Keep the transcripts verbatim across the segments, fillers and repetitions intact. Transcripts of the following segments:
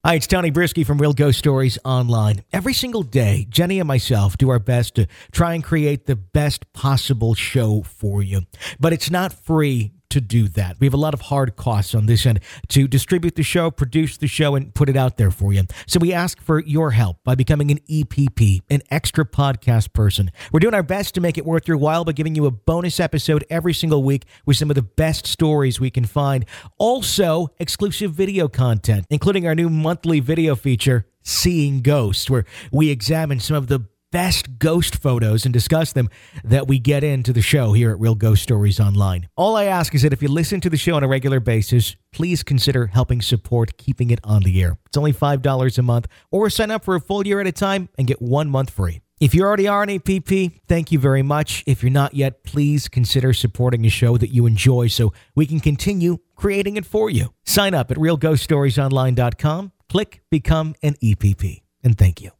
Hi, it's Tony Brisky from Real Ghost Stories Online. Every single day, Jenny and myself do our best to try and create the best possible show for you. But it's not free to do that. We have a lot of hard costs on this end to distribute the show, produce the show, and put it out there for you. So we ask for your help by becoming an E P P, an extra podcast person. We're doing our best to make it worth your while by giving you a bonus episode every single week with some of the best stories we can find. Also, exclusive video content, including our new monthly video feature, Seeing Ghosts, where we examine some of the best ghost photos and discuss them that we get into the show here at Real Ghost Stories Online. All I ask is that if you listen to the show on a regular basis, please consider helping support keeping it on the air. It's only five dollars a month, or sign up for a full year at a time and get one month free. If you already are an E P P, thank you very much. If you're not yet, please consider supporting a show that you enjoy so we can continue creating it for you. Sign up at real ghost stories online dot com, click Become an E P P, and thank you.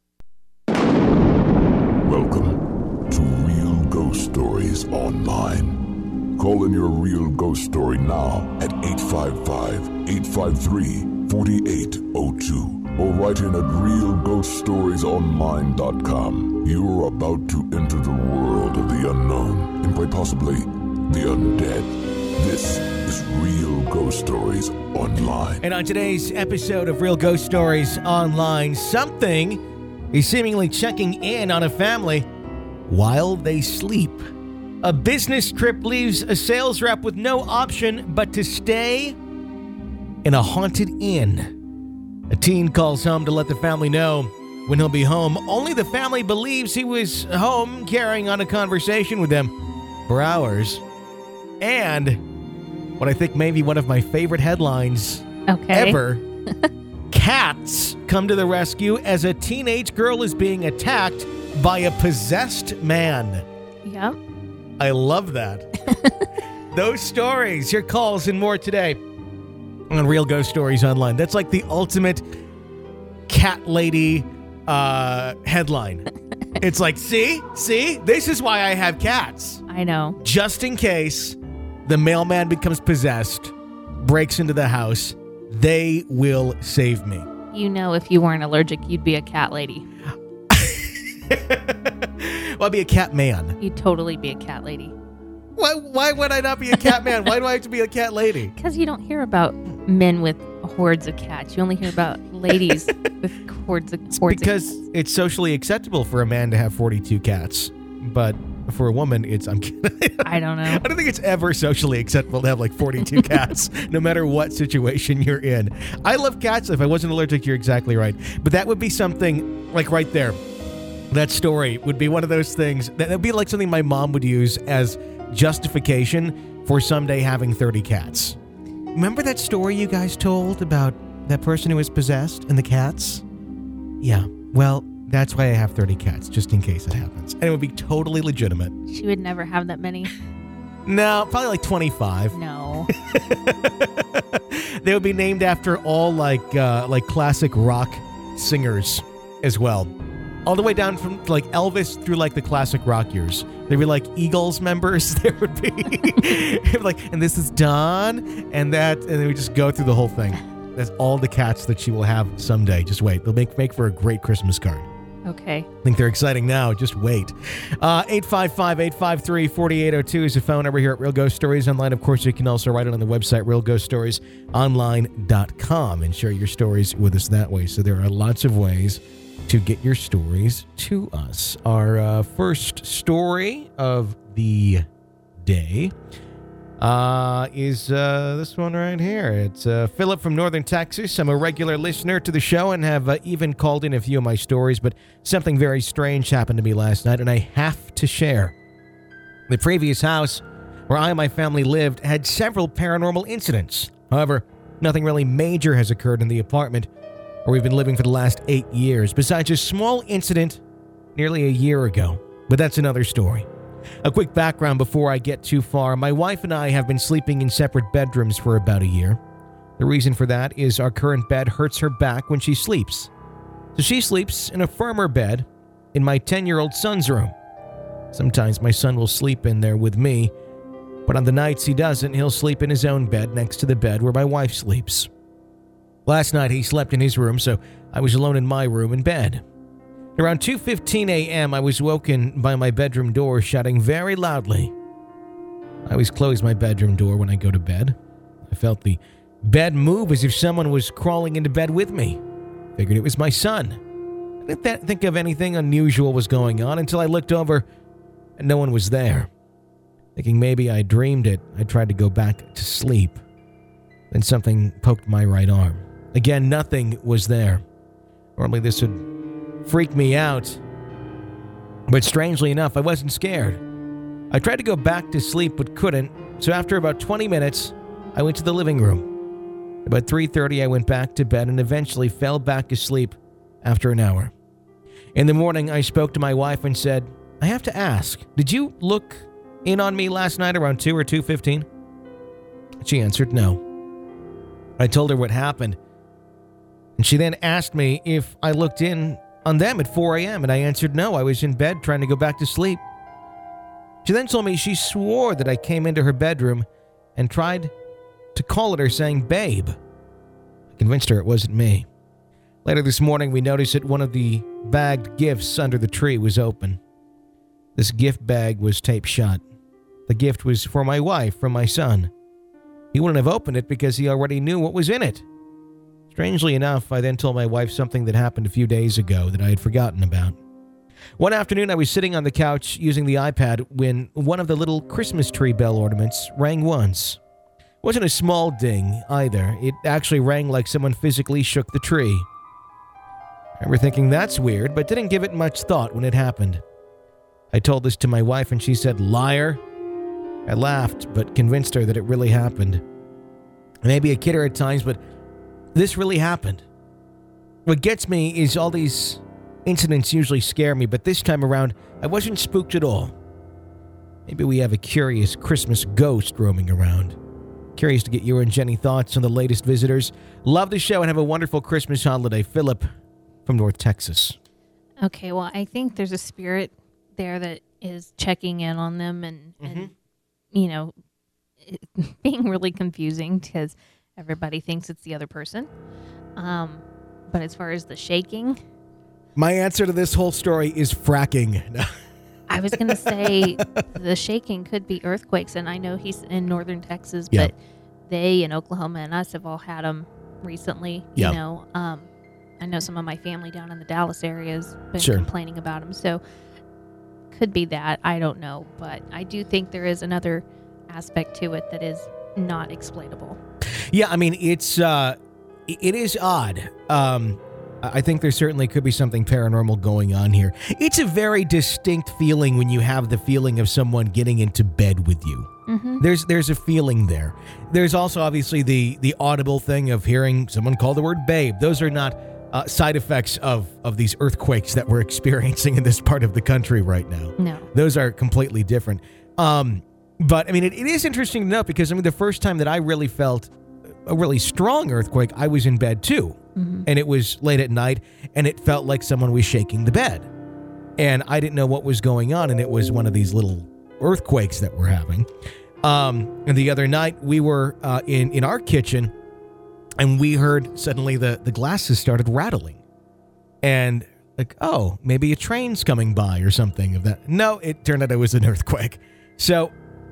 Welcome to Real Ghost Stories Online. Call in your real ghost story now at eight five five, eight five three, four eight zero two or write in at real ghost stories online dot com. You are about to enter the world of the unknown and quite possibly the undead. This is Real Ghost Stories Online. And on today's episode of Real Ghost Stories Online, something is seemingly checking in on a family while they sleep. A business trip leaves a sales rep with no option but to stay in a haunted inn. A teen calls home to let the family know when he'll be home. Only the family believes he was home carrying on a conversation with them for hours. And what I think may be one of my favorite headlines okay. ever. Cats come to the rescue as a teenage girl is being attacked by a possessed man. Yep. I love that. Those stories, your calls, and more today on Real Ghost Stories Online. That's like the ultimate cat lady uh, headline. It's like, see? See? This is why I have cats. I know. Just in case the mailman becomes possessed, breaks into the house, they will save me. You know, if you weren't allergic, you'd be a cat lady. Well, I'd be a cat man. You'd totally be a cat lady. Why Why would I not be a cat man? Why do I have to be a cat lady? Because you don't hear about men with hordes of cats. You only hear about ladies with hordes of hordes Because of cats. it's socially acceptable for a man to have forty-two cats. But for a woman, it's, I'm kidding. I don't know. I don't think it's ever socially acceptable to have like forty-two cats, no matter what situation you're in. I love cats. If I wasn't allergic, you're exactly right. But that would be something like right there. That story would be one of those things that would be like something my mom would use as justification for someday having thirty cats. Remember that story you guys told about that person who was possessed and the cats? Yeah, well, that's why I have thirty cats, just in case it happens. And it would be totally legitimate. She would never have that many. No, probably like twenty-five. No. They would be named after all like uh, like classic rock singers as well. All the way down from like Elvis through like the classic rock years. They'd be like Eagles members. There would be like, and this is Don, and that, and then we just go through the whole thing. That's all the cats that she will have someday. Just wait. They'll make make for a great Christmas card. Okay. I think they're exciting now. Just wait. Uh, eight five five, eight five three, four eight zero two is the phone number here at Real Ghost Stories Online. Of course, you can also write it on the website, real ghost stories online dot com, and share your stories with us that way. So there are lots of ways to get your stories to us. Our uh, first story of the day uh, is uh, this one right here. It's uh, Philip from Northern Texas. I'm a regular listener to the show and have uh, even called in a few of my stories, but something very strange happened to me last night, and I have to share. The previous house where I and my family lived had several paranormal incidents. However, nothing really major has occurred in the apartment where we've been living for the last eight years, besides a small incident nearly a year ago. But that's another story. A quick background before I get too far. My wife and I have been sleeping in separate bedrooms for about a year. The reason for that is our current bed hurts her back when she sleeps. So she sleeps in a firmer bed in my ten-year-old son's room. Sometimes my son will sleep in there with me, but on the nights he doesn't, he'll sleep in his own bed next to the bed where my wife sleeps. Last night, he slept in his room, so I was alone in my room in bed. Around two fifteen a.m., I was woken by my bedroom door shouting very loudly. I always close my bedroom door when I go to bed. I felt the bed move as if someone was crawling into bed with me. Figured it was my son. I didn't th- think of anything unusual was going on until I looked over and no one was there. Thinking maybe I dreamed it, I tried to go back to sleep. Then something poked my right arm. Again, nothing was there. Normally this would freak me out. But strangely enough, I wasn't scared. I tried to go back to sleep but couldn't, so after about twenty minutes, I went to the living room. About three thirty, I went back to bed and eventually fell back asleep after an hour. In the morning, I spoke to my wife and said, I have to ask, did you look in on me last night around two or two fifteen? She answered no. I told her what happened, and she then asked me if I looked in on them at four a.m., and I answered no, I was in bed trying to go back to sleep. She then told me she swore that I came into her bedroom and tried to call at her saying, babe. I convinced her it wasn't me. Later this morning, we noticed that one of the bagged gifts under the tree was open. This gift bag was taped shut. The gift was for my wife from my son. He wouldn't have opened it because he already knew what was in it. Strangely enough, I then told my wife something that happened a few days ago that I had forgotten about. One afternoon, I was sitting on the couch using the iPad when one of the little Christmas tree bell ornaments rang once. It wasn't a small ding either. It actually rang like someone physically shook the tree. I remember thinking that's weird, but didn't give it much thought when it happened. I told this to my wife and she said, liar. I laughed, but convinced her that it really happened. I may be a kidder at times, but this really happened. What gets me is all these incidents usually scare me, but this time around, I wasn't spooked at all. Maybe we have a curious Christmas ghost roaming around. Curious to get your and Jenny thoughts on the latest visitors. Love the show and have a wonderful Christmas holiday. Philip from North Texas. Okay, well, I think there's a spirit there that is checking in on them and, mm-hmm. and you know, it, being really confusing because everybody thinks it's the other person. Um, but as far as the shaking... My answer to this whole story is fracking. I was going to say the shaking could be earthquakes, and I know he's in northern Texas, yeah. but they in Oklahoma and us have all had them recently. Yeah. You know, um, I know some of my family down in the Dallas area has been sure. complaining about them, so could be that. I don't know, but I do think there is another aspect to it that is not explainable. Yeah, I mean, it's uh, it is odd. Um, I think there certainly could be something paranormal going on here. It's a very distinct feeling when you have the feeling of someone getting into bed with you. Mm-hmm. There's there's a feeling there. There's also obviously the the audible thing of hearing someone call the word babe. Those are not uh, side effects of, of these earthquakes that we're experiencing in this part of the country right now. No. Those are completely different. Um, but, I mean, it, it is interesting to note because, I mean, the first time that I really felt a really strong earthquake, I was in bed too. Mm-hmm. And it was late at night, and it felt like someone was shaking the bed. And I didn't know what was going on, and it was one of these little earthquakes that we're having. Um, and the other night, we were uh, in, in our kitchen, and we heard suddenly the, the glasses started rattling. And like, oh, maybe a train's coming by or something of that. No, it turned out it was an earthquake. So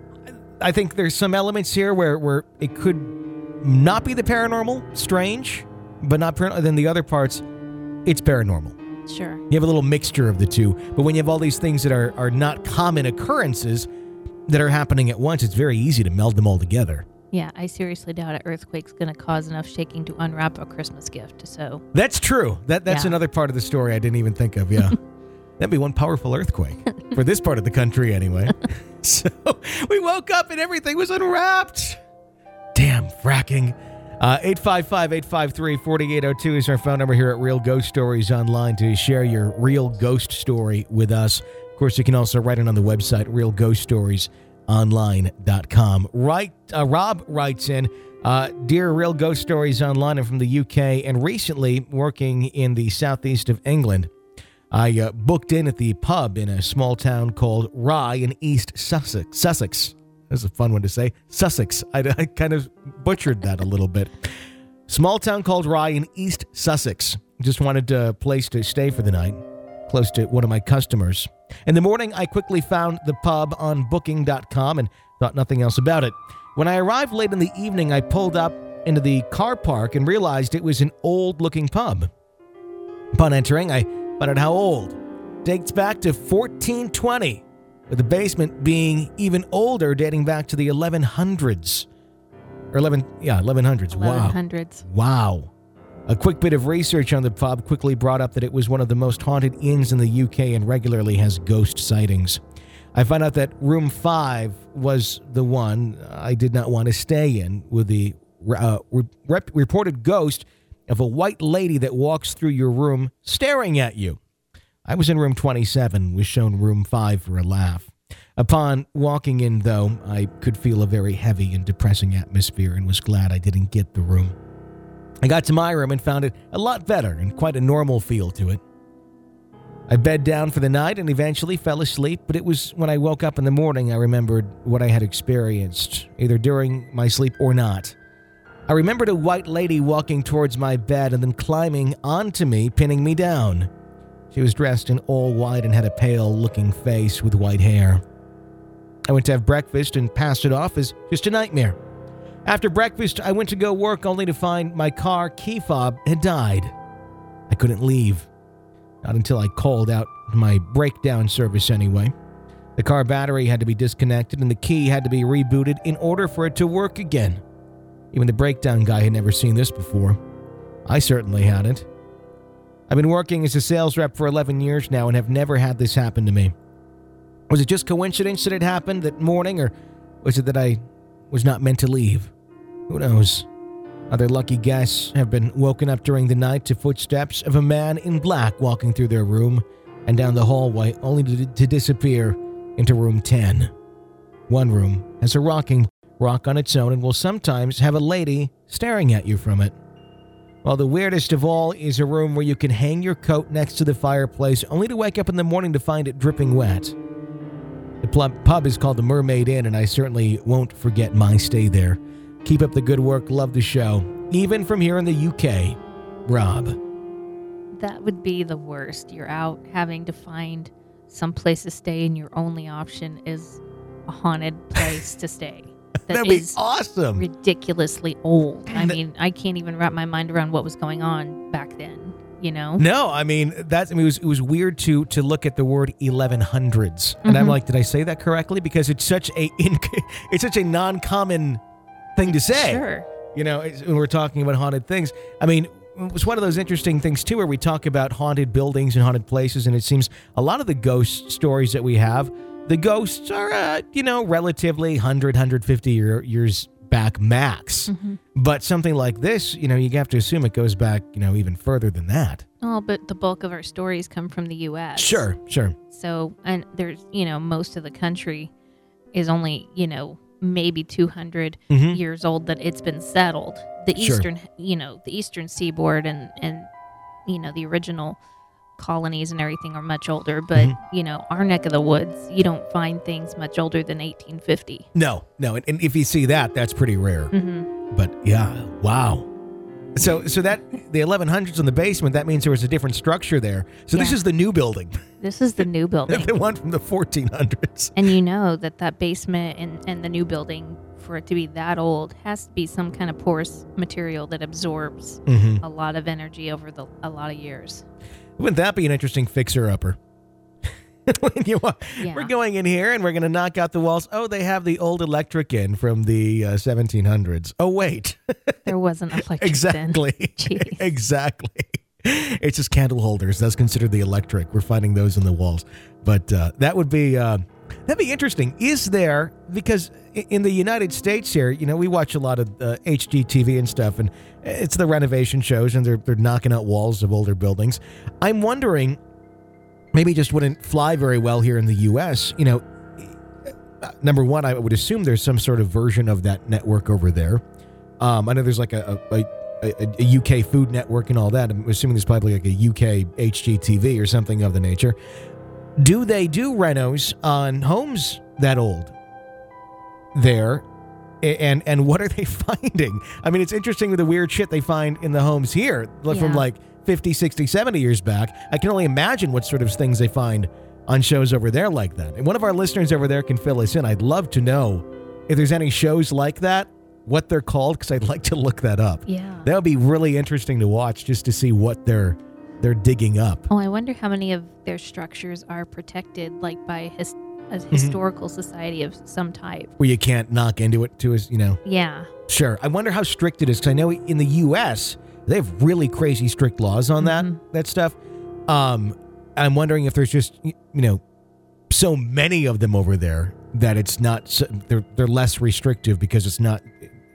I think there's some elements here where, where it could not be the paranormal, strange, but not paranormal. Then the other parts, it's paranormal. Sure. You have a little mixture of the two. But when you have all these things that are, are not common occurrences that are happening at once, it's very easy to meld them all together. Yeah, I seriously doubt an earthquake's going to cause enough shaking to unwrap a Christmas gift. So that's true. That That's yeah. another part of the story I didn't even think of, yeah. That'd be one powerful earthquake, for this part of the country anyway. So we woke up and everything was unwrapped. Damn, fracking. Uh, eight five five, eight five three, four eight zero two is our phone number here at Real Ghost Stories Online to share your real ghost story with us. Of course, you can also write it on the website, real ghost stories online dot com. Right, uh, Rob writes in, uh, Dear Real Ghost Stories Online, I'm from the U K and recently working in the southeast of England. I uh, booked in at the pub in a small town called Rye in East Sussex. Sussex. That's a fun one to say. Sussex. I, I kind of butchered that a little bit. Small town called Rye in East Sussex. Just wanted a place to stay for the night, close to one of my customers. In the morning, I quickly found the pub on booking dot com and thought nothing else about it. When I arrived late in the evening, I pulled up into the car park and realized it was an old-looking pub. Upon entering, I found out how old. Dates back to fourteen twenty, with the basement being even older, dating back to the eleven hundreds. Or eleven, yeah, eleven hundreds. Wow. eleven hundreds. Wow. A quick bit of research on the pub quickly brought up that it was one of the most haunted inns in the U K and regularly has ghost sightings. I found out that room five was the one I did not want to stay in, with the uh, rep- reported ghost of a white lady that walks through your room staring at you. I was in room twenty-seven, was shown room five for a laugh. Upon walking in, though, I could feel a very heavy and depressing atmosphere and was glad I didn't get the room. I got to my room and found it a lot better and quite a normal feel to it. I bedded down for the night and eventually fell asleep, but it was when I woke up in the morning I remembered what I had experienced, either during my sleep or not. I remembered a white lady walking towards my bed and then climbing onto me, pinning me down. She was dressed in all white and had a pale-looking face with white hair. I went to have breakfast and passed it off as just a nightmare. After breakfast, I went to go work only to find my car key fob had died. I couldn't leave. Not until I called out my breakdown service anyway. The car battery had to be disconnected and the key had to be rebooted in order for it to work again. Even the breakdown guy had never seen this before. I certainly hadn't. I've been working as a sales rep for eleven years now and have never had this happen to me. Was it just coincidence that it happened that morning, or was it that I was not meant to leave? Who knows? Other lucky guests have been woken up during the night to footsteps of a man in black walking through their room and down the hallway, only to, to disappear into room ten. One room has a rocking rock on its own and will sometimes have a lady staring at you from it. While the weirdest of all is a room where you can hang your coat next to the fireplace only to wake up in the morning to find it dripping wet. The pub is called the Mermaid Inn, and I certainly won't forget my stay there. Keep up the good work. Love the show. Even from here in the U K. Rob. That would be the worst. You're out having to find some place to stay, and your only option is a haunted place to stay. That That'd be is awesome. Ridiculously old. I mean, I can't even wrap my mind around what was going on back then. You know? No, I mean that's. I mean, it was it was weird to to look at the word eleven hundreds, and Mm-hmm. I'm like, did I say that correctly? Because it's such a in, it's such a non-common thing to say. Sure. You know, it's, when we're talking about haunted things. I mean, it was one of those interesting things too, where we talk about haunted buildings and haunted places, and it seems a lot of the ghost stories that we have, the ghosts are, uh, you know, relatively one hundred, one hundred fifty year, years back max. Mm-hmm. But something like this, you know, you have to assume it goes back, you know, even further than that. Oh, but the bulk of our stories come from the U S Sure, sure. So, and there's, you know, most of the country is only, you know, maybe two hundred Mhm. years old that it's been settled. The Sure. eastern, you know, the eastern seaboard and, and, you know, the original colonies and everything are much older. But, Mm-hmm. you know, our neck of the woods, you don't find things much older than eighteen fifty. No, no. And, and if you see that, that's pretty rare. Mm-hmm. But yeah, wow. So so that the eleven hundreds in the basement, that means there was a different structure there. So this Yeah. is the new building, This is the new building. the one from the fourteen hundreds. And you know that that basement and, and the new building, for it to be that old, has to be some kind of porous material that absorbs Mm-hmm. a lot of energy over the a lot of years. Wouldn't that be an interesting fixer-upper? When you, Yeah. We're going in here and we're going to knock out the walls. Oh, they have the old electric in from the uh, seventeen hundreds. Oh, wait. There wasn't electric then. Exactly. Jeez. Exactly. It's just candle holders. That's considered the electric. We're finding those in the walls. But uh, that would be uh, that'd be interesting. Is there, because i- in the United States here, you know, we watch a lot of uh, H G T V and stuff, and it's the renovation shows, and they're they're knocking out walls of older buildings. I'm wondering, maybe it just wouldn't fly very well here in the U S. You know, uh, number one, I would assume there's some sort of version of that network over there. Um, I know there's like a, a, a, a U K Food Network and all that. I'm assuming there's probably like a U K H G T V or something of the nature. Do they do renos on homes that old there? A- And and what are they finding? I mean, it's interesting with the weird shit they find in the homes here from Yeah. like fifty, sixty, seventy years back. I can only imagine what sort of things they find on shows over there like that. And one of our listeners over there can fill us in. I'd love to know if there's any shows like that, what they're called, because I'd like to look that up. Yeah. That would be really interesting to watch just to see what they're they're digging up. Oh, I wonder how many of their structures are protected, like by his, a Mm-hmm. historical society of some type. Where you can't knock into it to us, you know. Yeah. Sure. I wonder how strict it is, because I know in the U S they have really crazy strict laws on that Mhm. that stuff. Um, I'm wondering if there's just you know so many of them over there that it's not so, they're they're less restrictive because it's not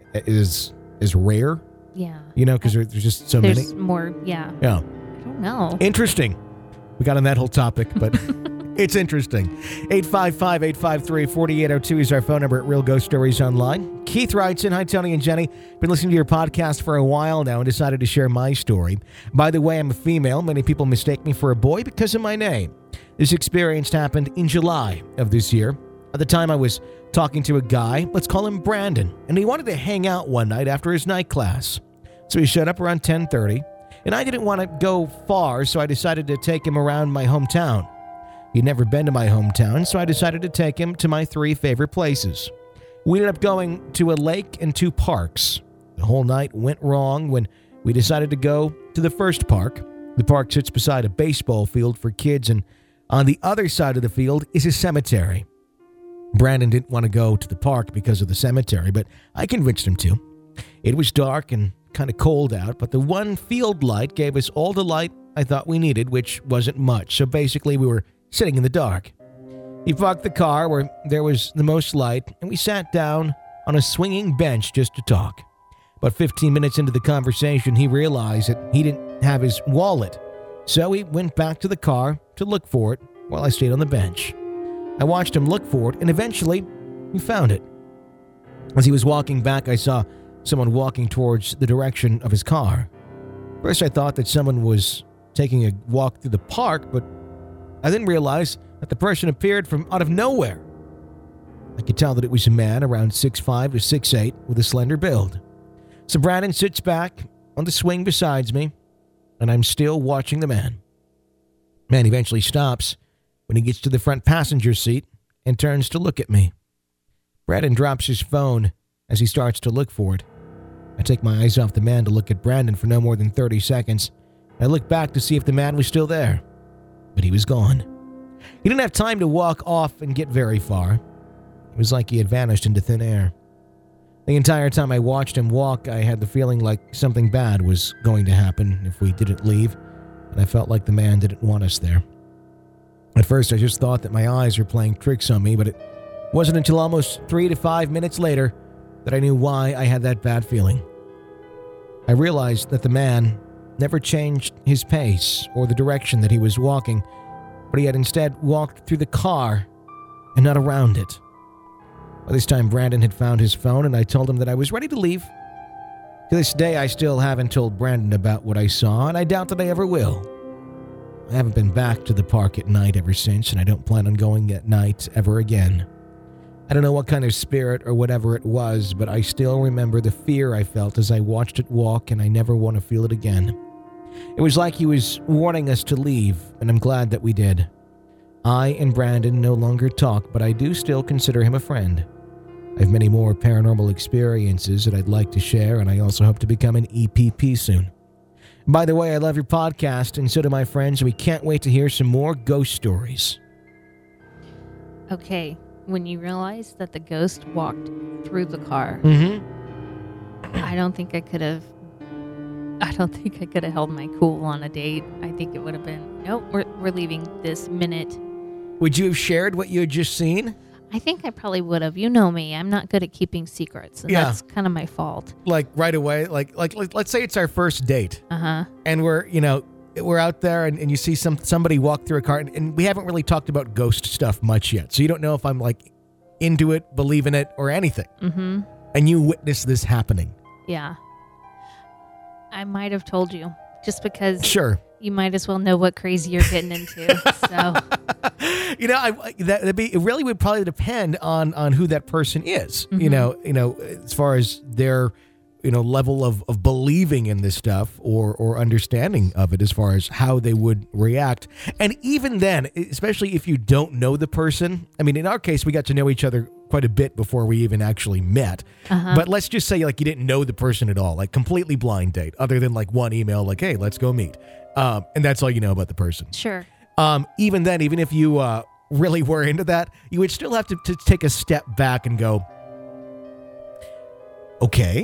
is is rare. Yeah. You know, because there, there's just so There's many. more. Yeah. Yeah. I don't know. Interesting. We got on that whole topic, but it's interesting. eight five five, eight five three, four eight zero two is our phone number at Real Ghost Stories Online. Keith writes in, hi, Tony and Jenny. Been listening to your podcast for a while now and decided to share my story. By the way, I'm a female. Many people mistake me for a boy because of my name. This experience happened in July of this year. At the time, I was talking to a guy, let's call him Brandon, and he wanted to hang out one night after his night class. So he showed up around ten thirty. And I didn't want to go far, so I decided to take him around my hometown. He'd never been to my hometown, so I decided to take him to my three favorite places. We ended up going to a lake and two parks. The whole night went wrong when we decided to go to the first park. The park sits beside a baseball field for kids, and on the other side of the field is a cemetery. Brandon didn't want to go to the park because of the cemetery, but I convinced him to. It was dark and kind of cold out, but the one field light gave us all the light I thought we needed, which wasn't much. So basically, we were sitting in the dark. He parked the car where there was the most light, and we sat down on a swinging bench just to talk. About fifteen minutes into the conversation, he realized that he didn't have his wallet. So he went back to the car to look for it while I stayed on the bench. I watched him look for it, and eventually, he found it. As he was walking back, I saw someone walking towards the direction of his car. First, I thought that someone was taking a walk through the park, but I then realized that the person appeared from out of nowhere. I could tell that it was a man around six five to six eight with a slender build. So Brandon sits back on the swing beside me, and I'm still watching the man. Man eventually stops when he gets to the front passenger seat and turns to look at me. Brandon drops his phone as he starts to look for it. I take my eyes off the man to look at Brandon for no more than thirty seconds. I look back to see if the man was still there, but he was gone. He didn't have time to walk off and get very far. It was like he had vanished into thin air. The entire time I watched him walk, I had the feeling like something bad was going to happen if we didn't leave, and I felt like the man didn't want us there. At first, I just thought that my eyes were playing tricks on me, but it wasn't until almost three to five minutes later that I knew why I had that bad feeling. I realized that the man never changed his pace or the direction that he was walking, but he had instead walked through the car and not around it. By this time, Brandon had found his phone, and I told him that I was ready to leave. To this day, I still haven't told Brandon about what I saw, and I doubt that I ever will. I haven't been back to the park at night ever since, and I don't plan on going at night ever again. I don't know what kind of spirit or whatever it was, but I still remember the fear I felt as I watched it walk, and I never want to feel it again. It was like he was warning us to leave, and I'm glad that we did. I and Brandon no longer talk, but I do still consider him a friend. I have many more paranormal experiences that I'd like to share, and I also hope to become an E P P soon. By the way, I love your podcast, and so do my friends, and we can't wait to hear some more ghost stories. Okay, when you realize that the ghost walked through the car, Mm-hmm. I don't think I could have. I don't think I could have held my cool on a date. I think it would have been, nope, we're we're leaving this minute. Would you have shared what you had just seen? I think I probably would have. You know me. I'm not good at keeping secrets, and Yeah. that's kind of my fault. Like right away? Like, like, like let's say it's our first date, Uh huh. and we're, you know, we're out there, and, and you see some somebody walk through a car, and, and we haven't really talked about ghost stuff much yet, so you don't know if I'm like into it, believe in it, or anything. Mm-hmm. And you witness this happening. Yeah. I might have told you, just because Sure. you might as well know what crazy you're getting into. So You know, I, that that'd be, it really would probably depend on on who that person is. Mm-hmm. You know, you know, as far as their, you know, level of, of believing in this stuff or or understanding of it, as far as how they would react. And even then, especially if you don't know the person. I mean, in our case, we got to know each other quite a bit before we even actually met. Uh-huh. But let's just say, like, you didn't know the person at all, like completely blind date, other than like one email, like, hey, let's go meet. Um, and that's all you know about the person. Sure. Um, even then, even if you uh, really were into that, you would still have to, to take a step back and go, okay,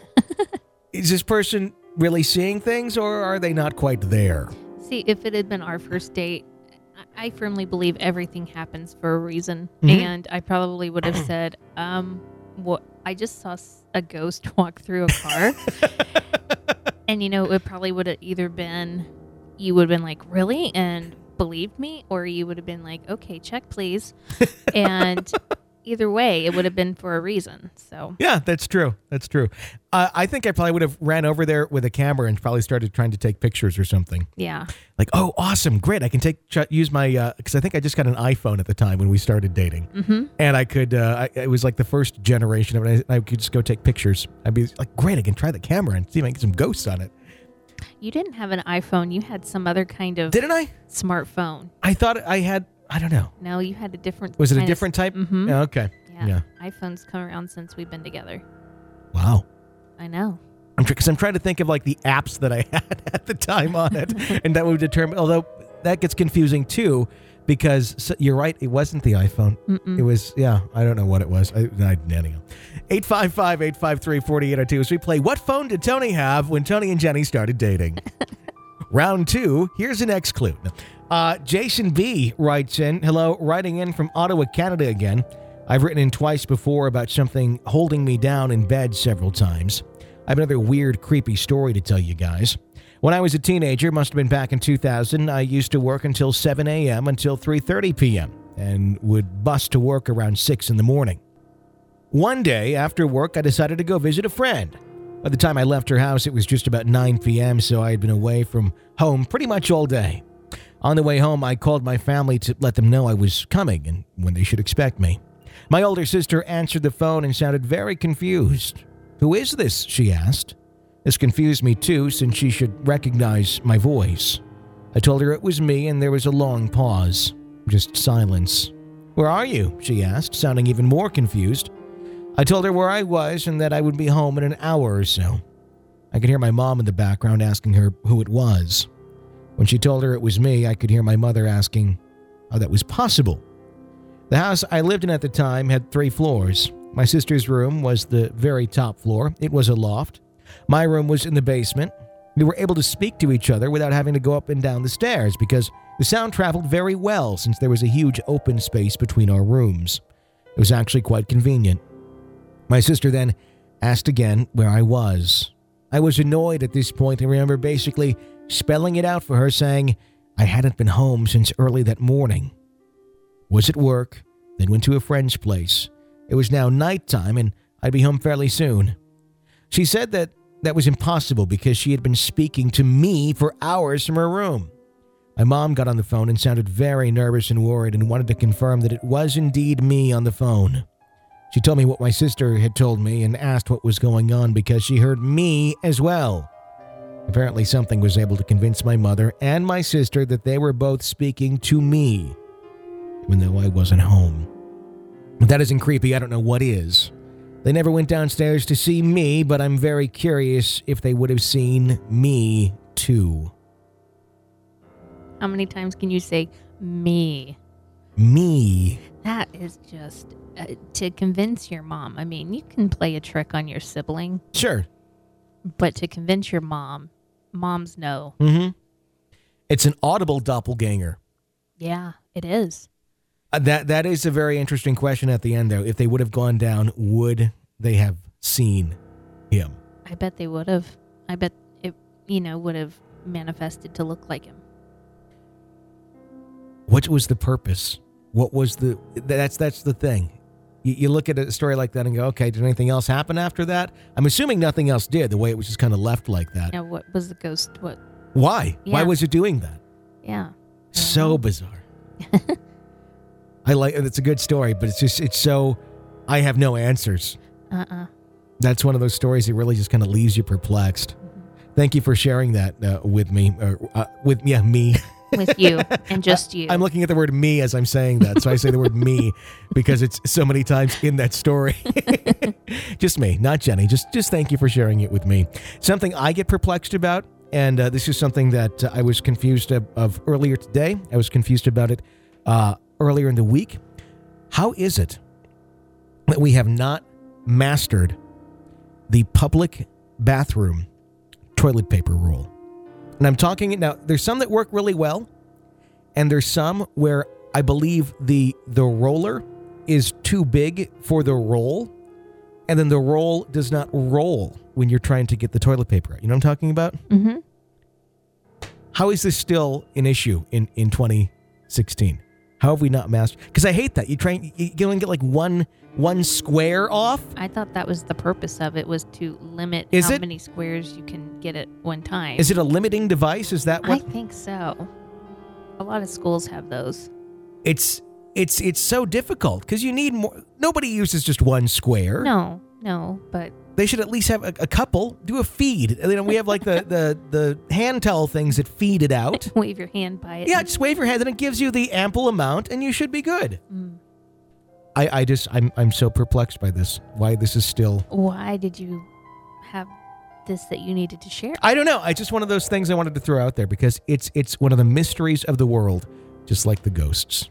is this person really seeing things, or are they not quite there? See, if it had been our first date, I firmly believe everything happens for a reason. Mm-hmm. And I probably would have said, um, what I just saw a ghost walk through a car. And, you know, it probably would have either been, you would have been like, really? And believed me? Or you would have been like, okay, check, please. And either way, it would have been for a reason. So Yeah, that's true. That's true. Uh, I think I probably would have ran over there with a camera and probably started trying to take pictures or something. yeah. Like, oh, awesome, great! I can take ch- use my because I think I just got an iPhone at the time when we started dating, Mm-hmm. and I could. Uh, I, it was like the first generation of it. I, I could just go take pictures. I'd be like, great! I can try the camera and see if I can get some ghosts on it. You didn't have an iPhone. You had some other kind of Didn't I? smartphone. I thought I had. I don't know. No, you had a different. Was it a kind of- different type? Mhm. Yeah, okay. Yeah. Yeah. iPhones come around since we've been together. Wow. I know. I'm because I'm trying to think of like the apps that I had at the time on it, and that would determine. Although that gets confusing too, because so, you're right, it wasn't the iPhone. Mm-mm. It was, yeah, I don't know what it was. I, I anyhow. eight five five, eight five three, four eight zero two as we play What Phone Did Tony Have When Tony and Jenny Started Dating? Round two, here's the next clue. Uh, Jason B. writes in, hello, writing in from Ottawa, Canada again. I've written in twice before about something holding me down in bed several times. I have another weird, creepy story to tell you guys. When I was a teenager, must have been back in two thousand, I used to work until seven a.m. until three thirty p.m. and would bus to work around six in the morning. One day, after work, I decided to go visit a friend. By the time I left her house, it was just about nine p.m., so I had been away from home pretty much all day. On the way home, I called my family to let them know I was coming and when they should expect me. My older sister answered the phone and sounded very confused. Who is this? She asked. This confused me too, since she should recognize my voice. I told her it was me, and there was a long pause. Just silence. Where are you? She asked, sounding even more confused. I told her where I was and that I would be home in an hour or so. I could hear my mom in the background asking her who it was. When she told her it was me, I could hear my mother asking how that was possible. The house I lived in at the time had three floors. My sister's room was the very top floor. It was a loft. My room was in the basement. We were able to speak to each other without having to go up and down the stairs because the sound traveled very well since there was a huge open space between our rooms. It was actually quite convenient. My sister then asked again where I was. I was annoyed at this point and remember basically spelling it out for her, saying I hadn't been home since early that morning. Was at work, then went to a friend's place. It was now nighttime and I'd be home fairly soon. She said that that was impossible because she had been speaking to me for hours from her room. My mom got on the phone and sounded very nervous and worried and wanted to confirm that it was indeed me on the phone. She told me what my sister had told me and asked what was going on because she heard me as well. Apparently something was able to convince my mother and my sister that they were both speaking to me, even though I wasn't home. If that isn't creepy, I don't know what is. They never went downstairs to see me, but I'm very curious if they would have seen me too. How many times can you say me? Me. That is just uh, to convince your mom. I mean, you can play a trick on your sibling, Sure. but to convince your mom, moms know. Mm-hmm. It's an audible doppelganger. Yeah, it is. Uh, that that is a very interesting question at the end, though. If they would have gone down, would they have seen him? I bet they would have. I bet it, you know, would have manifested to look like him. What was the purpose? What was the... That's that's the thing. You, you look at a story like that and go, okay, did anything else happen after that? I'm assuming nothing else did, the way it was just kind of left like that. Now, what was the ghost? What? Why? Why Yeah. was it doing that? Yeah. So bizarre. I like it's a good story, but it's just it's so I have no answers. Uh-uh. That's one of those stories that really just kind of leaves you perplexed. Mm-hmm. Thank you for sharing that uh, with me. Uh, uh, with yeah, me. With you and just you. I'm looking at the word me as I'm saying that, so I say the word me because it's so many times in that story. Just me, not Jenny. Just just thank you for sharing it with me. Something I get perplexed about, and uh, this is something that uh, I was confused of, of earlier today. I was confused about it uh, earlier in the week. How is it that we have not mastered the public bathroom toilet paper roll? And I'm talking now, there's some that work really well, and there's some where I believe the the roller is too big for the roll, and then the roll does not roll when you're trying to get the toilet paper out. You know what I'm talking about? Mm-hmm. How is this still an issue in, in twenty sixteen? How have we not mastered? Because I hate that. You try you, you only get like one one square off. I thought that was the purpose of it, was to limit Is how it? many squares you can get at one time. Is it a limiting device? Is that what? I think so. A lot of schools have those. It's it's it's so difficult because you need more. Nobody uses just one square. No, no, but They should at least have a, a couple. Do a feed. You know, we have like the, the, the hand towel things that feed it out. wave your hand by it. Yeah, just wave your hand and it gives you the ample amount and you should be good. Mm. I, I just, I'm I'm so perplexed by this. Why this is still... Why did you have this that you needed to share? I don't know. It's just one of those things I wanted to throw out there because it's it's one of the mysteries of the world, just like the ghosts.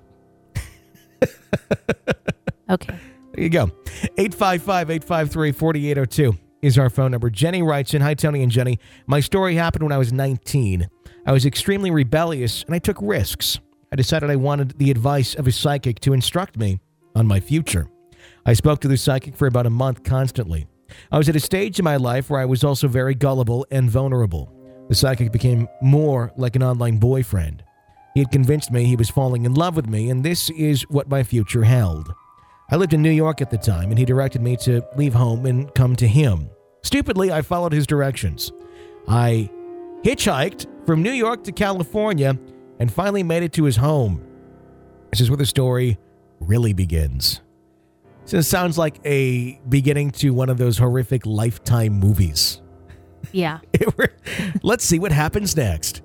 Okay. There you go. eight five five, eight five three, four eight zero two is our phone number. Jenny writes in, "Hi, Tony and Jenny. My story happened when I was nineteen. I was extremely rebellious and I took risks. I decided I wanted the advice of a psychic to instruct me on my future. I spoke to the psychic for about a month constantly. I was at a stage in my life where I was also very gullible and vulnerable. The psychic became more like an online boyfriend. He had convinced me he was falling in love with me, and this is what my future held. I lived in New York at the time, and he directed me to leave home and come to him. Stupidly, I followed his directions. I hitchhiked from New York to California and finally made it to his home. This is where the story really begins." So it sounds like a beginning to one of those horrific Lifetime movies. Yeah. Let's see what happens next.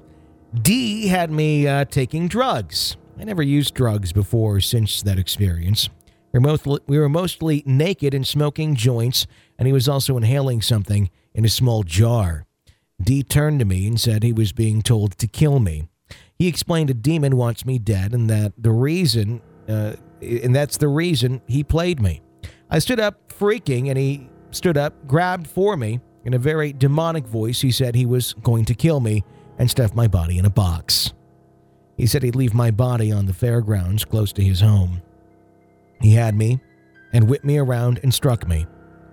D had me uh, taking drugs. I never used drugs before or since that experience. We were, mostly, we were mostly naked and smoking joints, and he was also inhaling something in a small jar. D turned to me and said he was being told to kill me. He explained a demon wants me dead, and that the reason, uh, and that's the reason he played me. I stood up, freaking, and he stood up, grabbed for me. In a very demonic voice, he said he was going to kill me and stuff my body in a box. He said he'd leave my body on the fairgrounds close to his home. He had me and whipped me around and struck me.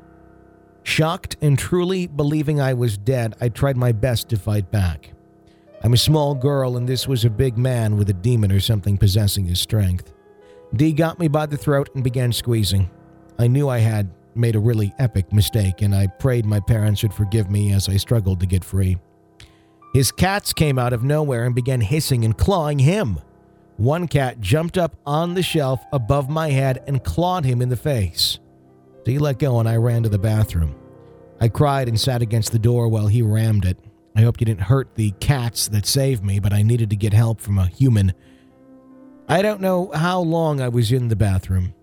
Shocked and truly believing I was dead, I tried my best to fight back. I'm a small girl, and this was a big man with a demon or something possessing his strength. D got me by the throat and began squeezing. I knew I had made a really epic mistake, and I prayed my parents would forgive me as I struggled to get free. His cats came out of nowhere and began hissing and clawing him. One cat jumped up on the shelf above my head and clawed him in the face. D let go and I ran to the bathroom. I cried and sat against the door while he rammed it. I hoped he didn't hurt the cats that saved me, but I needed to get help from a human. I don't know how long I was in the bathroom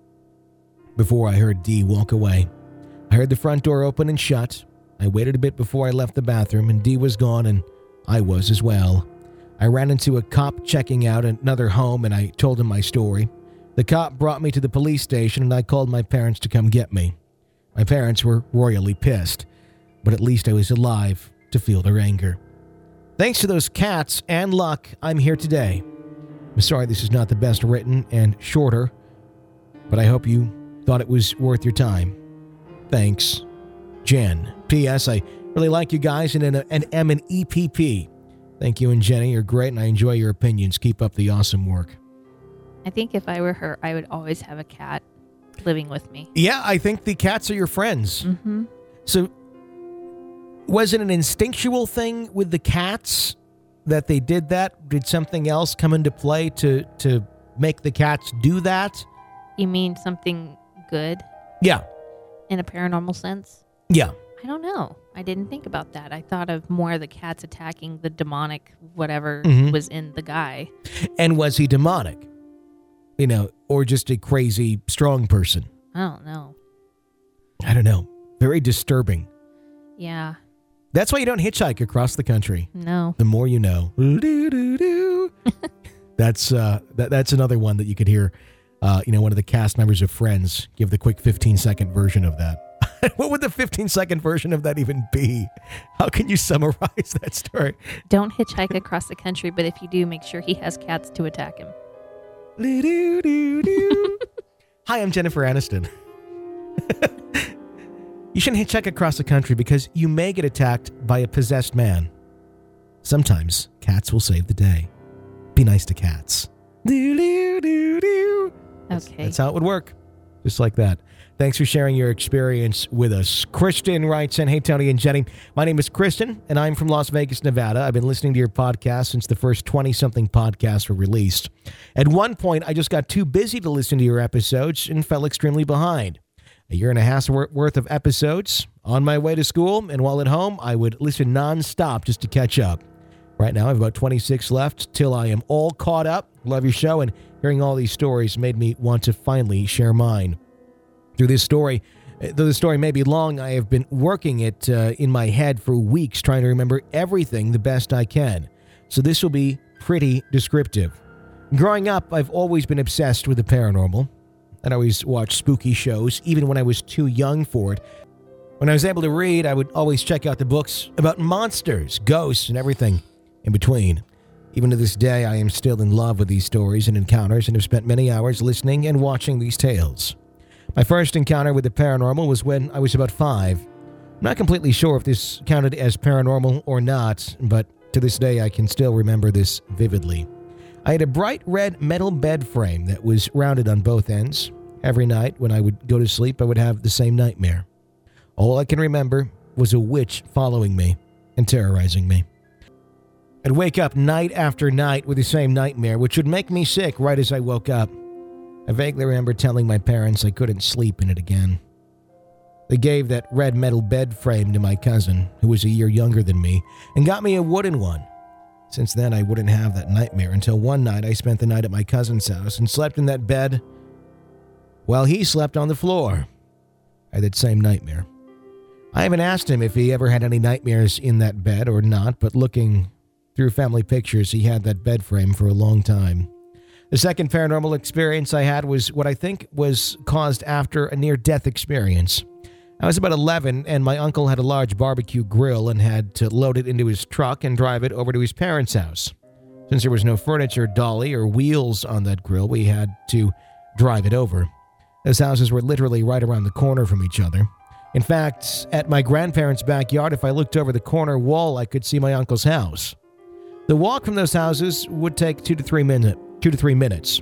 before I heard D walk away. I heard the front door open and shut. I waited a bit before I left the bathroom, and D was gone, and I was as well. I ran into a cop checking out another home, and I told him my story. The cop brought me to the police station, and I called my parents to come get me. My parents were royally pissed, but at least I was alive to feel their anger. Thanks to those cats and luck, I'm here today. I'm sorry this is not the best written and shorter, but I hope you thought it was worth your time. Thanks, Jen. P S. I really like you guys and an, an M and E P P. Thank you and Jenny. You're great, and I enjoy your opinions. Keep up the awesome work. I think if I were her, I would always have a cat living with me. Yeah, I think the cats are your friends. Mm-hmm. So, was it an instinctual thing with the cats that they did that? Did something else come into play to to make the cats do that. You mean something good Yeah. in a paranormal sense? Yeah. I don't know. I didn't think about that. I thought of more the cats attacking the demonic whatever Mhm. was in the guy. And was he demonic? You know, or just a crazy, strong person? I don't know. I don't know. Very disturbing. Yeah. That's why you don't hitchhike across the country. No. The more you know. Doo-doo-doo. That's uh, that, that's another one that you could hear, uh, you know, one of the cast members of Friends give the quick fifteen-second version of that. What would the fifteen-second version of that even be? How can you summarize that story? Don't hitchhike across the country, but if you do, make sure he has cats to attack him. Doo-doo-doo-doo. Hi, I'm Jennifer Aniston. You shouldn't hitchhike across the country because you may get attacked by a possessed man. Sometimes cats will save the day. Be nice to cats. Doo-doo-doo-doo. That's, Okay. that's how it would work. Just like that. Thanks for sharing your experience with us. Kristen writes in, hey, Tony and Jenny. My name is Kristen, and I'm from Las Vegas, Nevada. I've been listening to your podcast since the first twenty-something podcasts were released. At one point, I just got too busy to listen to your episodes and fell extremely behind. A year and a half's wor- worth of episodes on my way to school, and while at home, I would listen nonstop just to catch up. Right now, I have about twenty-six left till I am all caught up. Love your show, and hearing all these stories made me want to finally share mine. Through this story, though the story may be long, I have been working it uh, in my head for weeks, trying to remember everything the best I can. So this will be pretty descriptive. Growing up, I've always been obsessed with the paranormal. I'd always watch spooky shows, even when I was too young for it. When I was able to read, I would always check out the books about monsters, ghosts, and everything in between. Even to this day, I am still in love with these stories and encounters and have spent many hours listening and watching these tales. My first encounter with the paranormal was when I was about five. I'm not completely sure if this counted as paranormal or not, but to this day I can still remember this vividly. I had a bright red metal bed frame that was rounded on both ends. Every night when I would go to sleep, I would have the same nightmare. All I can remember was a witch following me and terrorizing me. I'd wake up night after night with the same nightmare, which would make me sick right as I woke up. I vaguely remember telling my parents I couldn't sleep in it again. They gave that red metal bed frame to my cousin, who was a year younger than me, and got me a wooden one. Since then, I wouldn't have that nightmare until one night I spent the night at my cousin's house and slept in that bed while he slept on the floor. I had that same nightmare. I haven't asked him if he ever had any nightmares in that bed or not, but looking through family pictures, he had that bed frame for a long time. The second paranormal experience I had was what I think was caused after a near-death experience. I was about eleven, and my uncle had a large barbecue grill and had to load it into his truck and drive it over to his parents' house. Since there was no furniture, dolly, or wheels on that grill, we had to drive it over. Those houses were literally right around the corner from each other. In fact, at my grandparents' backyard, if I looked over the corner wall, I could see my uncle's house. The walk from those houses would take two to three minutes. Two to three minutes.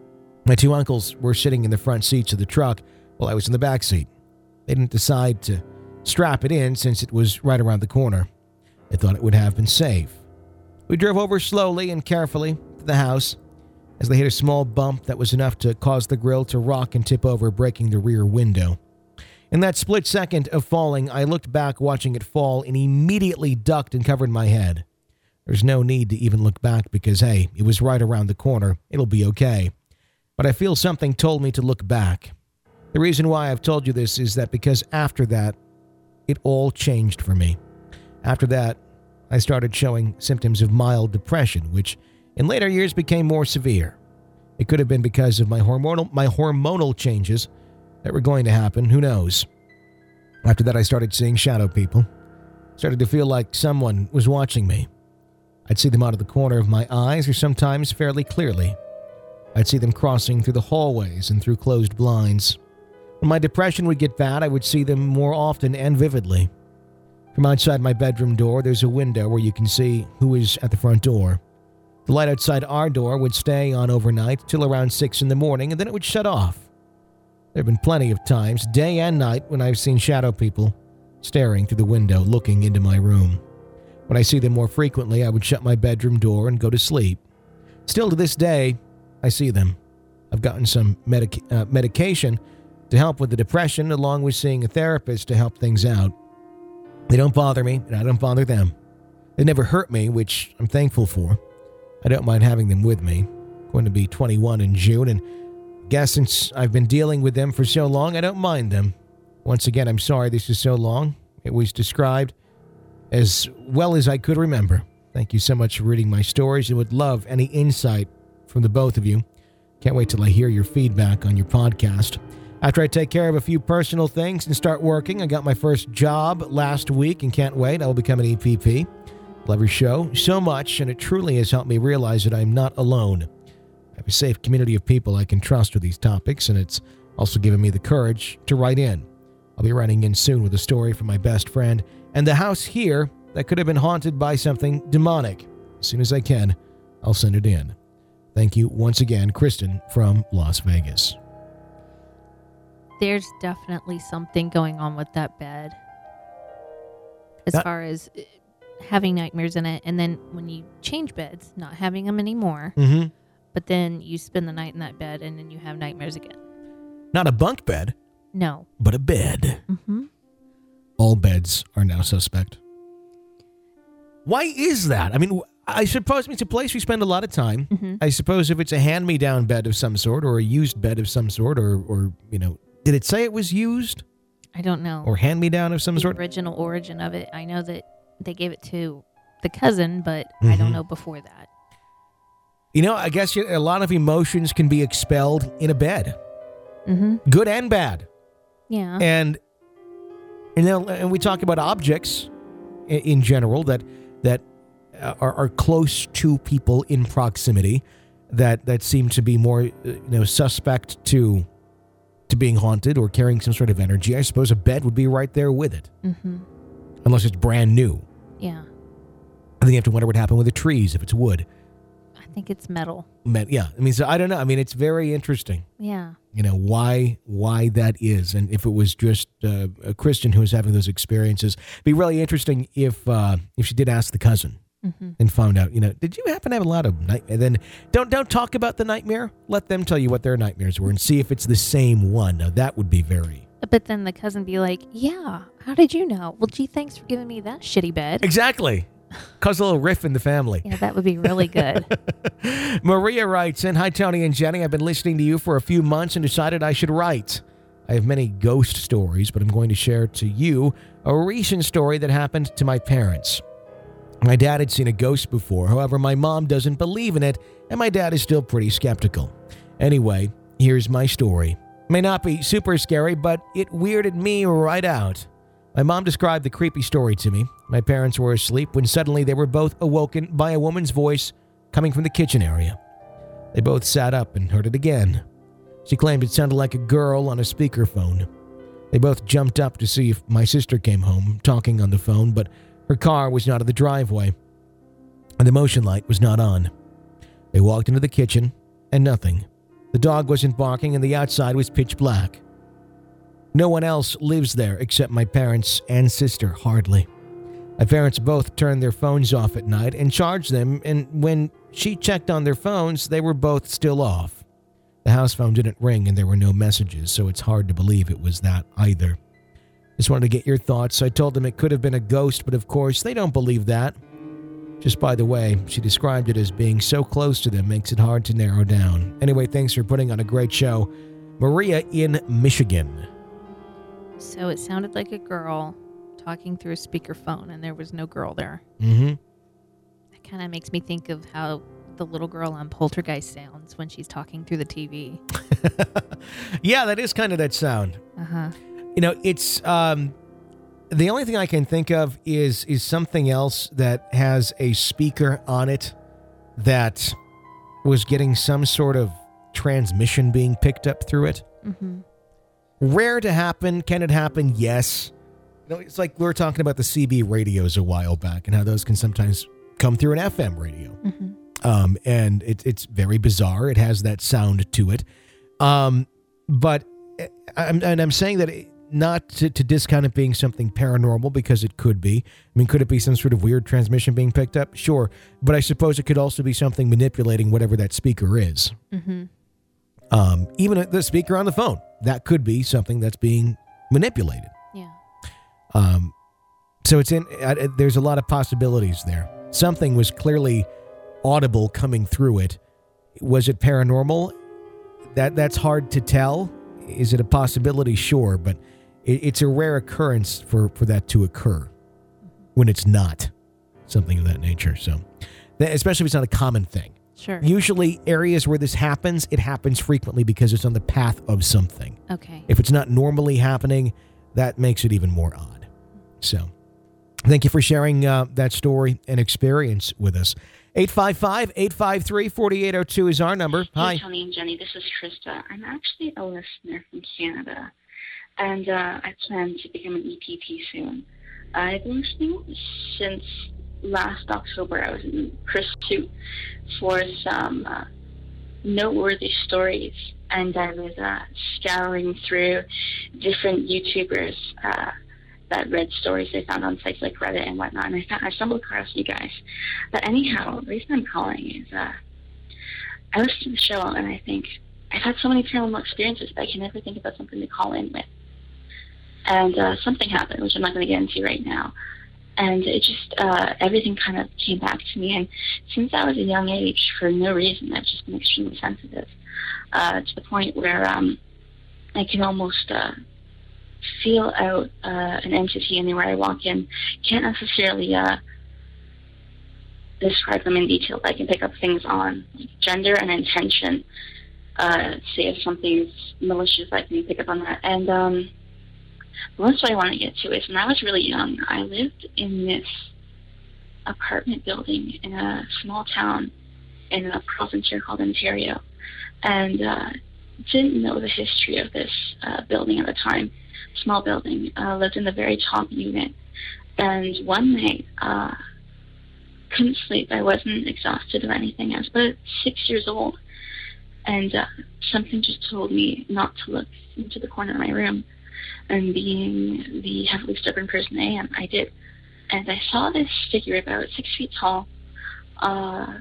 My two uncles were sitting in the front seats of the truck while I was in the back seat. They didn't decide to strap it in since it was right around the corner. They thought it would have been safe. We drove over slowly and carefully to the house as they hit a small bump that was enough to cause the grill to rock and tip over, breaking the rear window. In that split second of falling, I looked back watching it fall and immediately ducked and covered my head. There's no need to even look back because, hey, it was right around the corner. It'll be okay. But I feel something told me to look back. The reason why I've told you this is that because after that, it all changed for me. After that, I started showing symptoms of mild depression, which in later years became more severe. It could have been because of my hormonal my hormonal changes that were going to happen. Who knows? After that, I started seeing shadow people. Started to feel like someone was watching me. I'd see them out of the corner of my eyes or sometimes fairly clearly. I'd see them crossing through the hallways and through closed blinds. When my depression would get bad, I would see them more often and vividly. From outside my bedroom door, there's a window where you can see who is at the front door. The light outside our door would stay on overnight till around six in the morning, and then it would shut off. There have been plenty of times, day and night, when I've seen shadow people staring through the window looking into my room. When I see them more frequently, I would shut my bedroom door and go to sleep. Still to this day, I see them. I've gotten some medic- uh, medication to help with the depression, along with seeing a therapist to help things out. They don't bother me, and I don't bother them. They never hurt me, which I'm thankful for. I don't mind having them with me. I'm going to be twenty-one in June, and I guess since I've been dealing with them for so long, I don't mind them. Once again, I'm sorry this is so long. It was described as well as I could remember. Thank you so much for reading my stories, and would love any insight from the both of you. Can't wait till I hear your feedback on your podcast. After I take care of a few personal things and start working, I got my first job last week and can't wait. I will become an E P P. Love your show so much, and it truly has helped me realize that I'm not alone. I have a safe community of people I can trust with these topics, and it's also given me the courage to write in. I'll be writing in soon with a story from my best friend and the house here that could have been haunted by something demonic. As soon as I can, I'll send it in. Thank you once again, Kristen from Las Vegas. There's definitely something going on with that bed. As That- far as uh, having nightmares in it, and then when you change beds, not having them anymore, Mm-hmm. but then you spend the night in that bed and then you have nightmares again. Not a bunk bed, No. but a bed. Mm-hmm. All beds are now suspect. Why is that? I mean, I suppose it's a place we spend a lot of time. Mm-hmm. I suppose if it's a hand-me-down bed of some sort or a used bed of some sort or, or you know, did it say it was used I don't know. or hand-me-down of some the sort? original origin of it. I know that they gave it to the cousin, but I Mhm. don't know before that. You know, I guess a lot of emotions can be expelled in a bed, Mm-hmm. good and bad. Yeah. And and then and we talk about objects in, in general that that are, are close to people in proximity that that seem to be more uh, you know suspect to to being haunted or carrying some sort of energy. I suppose a bed would be right there with it, Mm-hmm. unless it's brand new. Yeah. I think you have to wonder what happened with the trees if it's wood. I think it's metal. Men- Yeah, I mean, so I don't know. I mean, it's very interesting. Yeah. You know why why that is, and if it was just uh, a Christian who was having those experiences, it'd be really interesting if uh, if she did ask the cousin Mm-hmm. and found out. You know, did you happen to have a lot of night? And then don't don't talk about the nightmare. Let them tell you what their nightmares were, and see if it's the same one. Now that would be very But then the cousin be like, yeah, how did you know? Well, gee, thanks for giving me that shitty bed. exactly cause a little riff in the family. Yeah, that would be really good. Maria writes in, "Hi, Tony and Jenny. I've been listening to you for a few months and decided I should write. I have many ghost stories, but I'm going to share to you a recent story that happened to my parents. My dad had seen a ghost before. However, my mom doesn't believe in it, and my dad is still pretty skeptical. Anyway, here's my story. It may not be super scary, but it weirded me right out. My mom described the creepy story to me. My parents were asleep when suddenly they were both awoken by a woman's voice coming from the kitchen area. They both sat up and heard it again. She claimed it sounded like a girl on a speakerphone. They both jumped up to see if my sister came home, talking on the phone, but her car was not in the driveway, and the motion light was not on. They walked into the kitchen, and nothing. The dog wasn't barking, and the outside was pitch black. No one else lives there except my parents and sister, hardly. My parents both turned their phones off at night and charged them, and when she checked on their phones, they were both still off. The house phone didn't ring and there were no messages, so it's hard to believe it was that either. Just wanted to get your thoughts. I told them it could have been a ghost, but of course, they don't believe that. Just by the way, she described it as being so close to them makes it hard to narrow down. Anyway, thanks for putting on a great show. Maria in Michigan. So it sounded like a girl talking through a speakerphone, and there was no girl there. Mm-hmm. That kind of makes me think of how the little girl on Poltergeist sounds when she's talking through the T V. Yeah, that is kind of that sound. Uh-huh. You know, it's um, the only thing I can think of is is something else that has a speaker on it that was getting some sort of transmission being picked up through it. Mm-hmm. Rare to happen. Can it happen? Yes. You know, it's like we were talking about the C B radios a while back and how those can sometimes come through an F M radio. Mm-hmm. Um, and it, it's very bizarre. It has that sound to it. Um, but I'm, and I'm saying that it, not to, to discount it being something paranormal, because it could be. I mean, could it be some sort of weird transmission being picked up? Sure. But I suppose it could also be something manipulating whatever that speaker is. Mm-hmm. Um, even the speaker on the phone, that could be something that's being manipulated. Yeah. Um, so it's in, uh, there's a lot of possibilities there. Something was clearly audible coming through it. Was it paranormal? That that's hard to tell. Is it a possibility? Sure, but it, it's a rare occurrence for, for that to occur when it's not something of that nature. So, especially if it's not a common thing. Sure. Usually areas where this happens, it happens frequently because it's on the path of something. Okay. If it's not normally happening, that makes it even more odd. So, thank you for sharing uh, that story and experience with us. eight five five, eight five three, four eight zero two is our number. Hi. Hey, Tony and Jenny. This is Krista. I'm actually a listener from Canada, and uh, I plan to become an E P P soon. I've been listening since last October. I was in pursuit for some uh, noteworthy stories, and I was uh, scouring through different YouTubers uh, that read stories they found on sites like Reddit and whatnot, and I, found, I stumbled across you guys. But anyhow, the reason I'm calling is uh, I listen to the show, and I think I've had so many paranormal experiences that I can never think about something to call in with. And uh, something happened, which I'm not going to get into right now. And it just, uh, everything kind of came back to me. And since I was a young age, for no reason, I've just been extremely sensitive uh, to the point where um, I can almost uh, feel out uh, an entity anywhere I walk in. Can't necessarily uh, describe them in detail, but I can pick up things on gender and intention. Uh, say if something's malicious, I can pick up on that. And um, most what I want to get to is when I was really young, I lived in this apartment building in a small town in a province here called Ontario, and uh, didn't know the history of this uh, building at the time. Small building, uh, lived in the very top unit, and one night, uh, couldn't sleep. I wasn't exhausted or anything. I was about six years old, and uh, something just told me not to look into the corner of my room. And being the heavily stubborn person I am, I did. And I saw this figure about six feet tall, uh,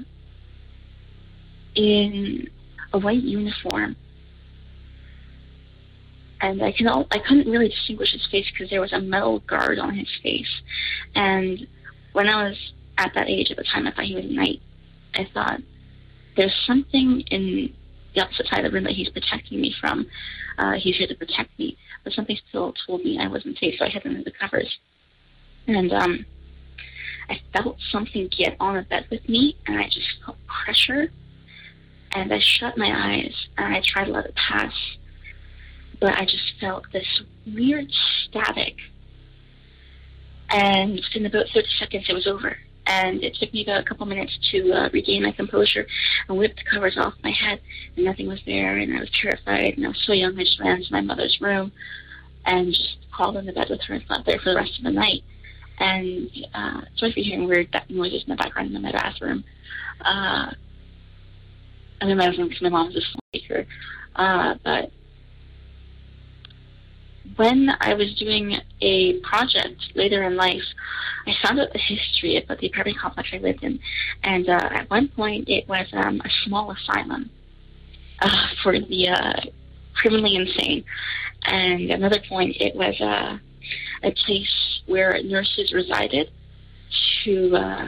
in a white uniform. And I, can all, I couldn't really distinguish his face because there was a metal guard on his face. And when I was at that age at the time, I thought he was a knight. I thought, there's something in the opposite side of the room that he's protecting me from. Uh, he's here to protect me. But something still told me I wasn't safe, so I hid under the covers. And um, I felt something get on the bed with me, and I just felt pressure. And I shut my eyes, and I tried to let it pass. But I just felt this weird static. And within about thirty seconds, it was over. And it took me about a couple minutes to uh, regain my composure and whip the covers off my head, and nothing was there, and I was terrified, and I was so young, I just ran into my mother's room and just crawled into bed with her and slept there for the rest of the night. And uh, sorry if you're hearing weird noises in the background in my bathroom. Uh, I'm in my bathroom because my mom's a speaker. Uh, but when I was doing a project later in life, I found out the history about the apartment complex I lived in. And uh, at one point, it was um, a small asylum uh, for the uh, criminally insane. And another point, it was uh, a place where nurses resided to... Uh,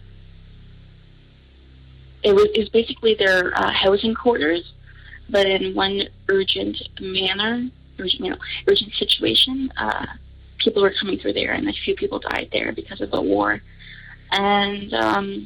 it, was, it was basically their uh, housing quarters, but in one urgent manner, urgent, you know, urgent situation, uh, people were coming through there, and a few people died there because of the war. And um,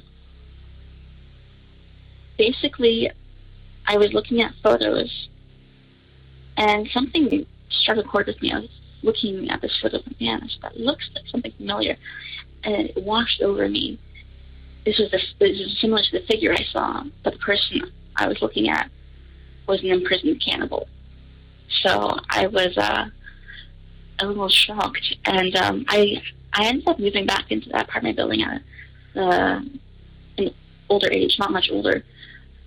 basically, I was looking at photos, and something struck a chord with me. I was looking at this photo of a man, that looks like something familiar, and it washed over me. This was, the, this was similar to the figure I saw, but the person I was looking at was an imprisoned cannibal. So I was uh, a little shocked, and um, I I ended up moving back into that apartment building at uh, an older age, not much older,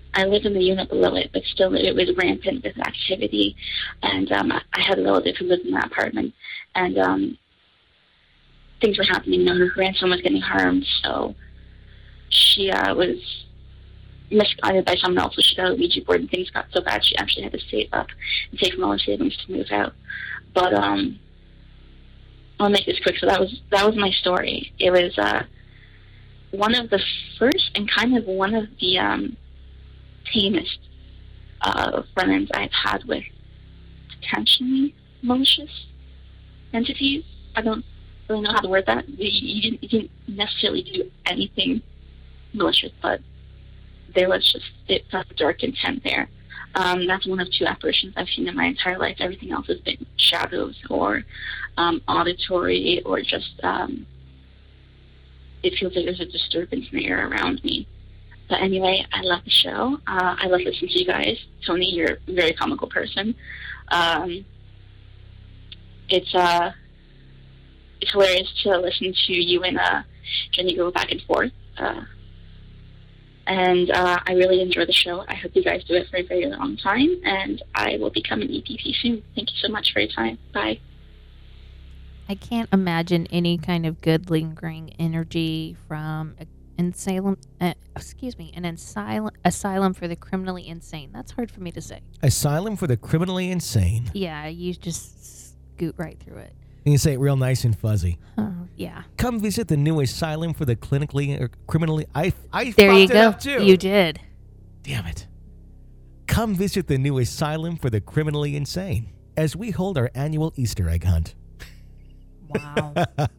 I lived in the unit below it, but still it was rampant with activity. And um, I had a relative who lived in that apartment, and um, things were happening. You know, her grandson was getting harmed, so she uh, was misguided by someone else, so she got a Ouija board, and things got so bad she actually had to save up and save from all her savings to move out. But um, I'll make this quick. So that was that was my story. It was uh, one of the first and kind of one of the um, tamest uh, run-ins I've had with potentially malicious entities. I don't really know how to word that. You, you, didn't, you didn't necessarily do anything malicious, but there was just, it felt dark intent there. Um, that's one of two apparitions I've seen in my entire life. Everything else has been shadows or um, auditory, or just um, it feels like there's a disturbance in the air around me. But anyway, I love the show. Uh, I love listening to you guys. Tony, you're a very comical person. Um, it's uh, it's hilarious to listen to you and uh, Jenny go back and forth. Uh, and uh, I really enjoy the show. I hope you guys do it for a very long time, and I will become an E P P soon. Thank you so much for your time. Bye. I can't imagine any kind of good lingering energy from an asylum. Uh, excuse me, an asylum asylum for the criminally insane. That's hard for me to say. Asylum for the criminally insane. Yeah, you just scoot right through it. You can say it real nice and fuzzy. Oh, yeah. Come visit the new asylum for the clinically or criminally. I I there fucked you it go. up too. You did. Damn it. Come visit the new asylum for the criminally insane as we hold our annual Easter egg hunt. Wow.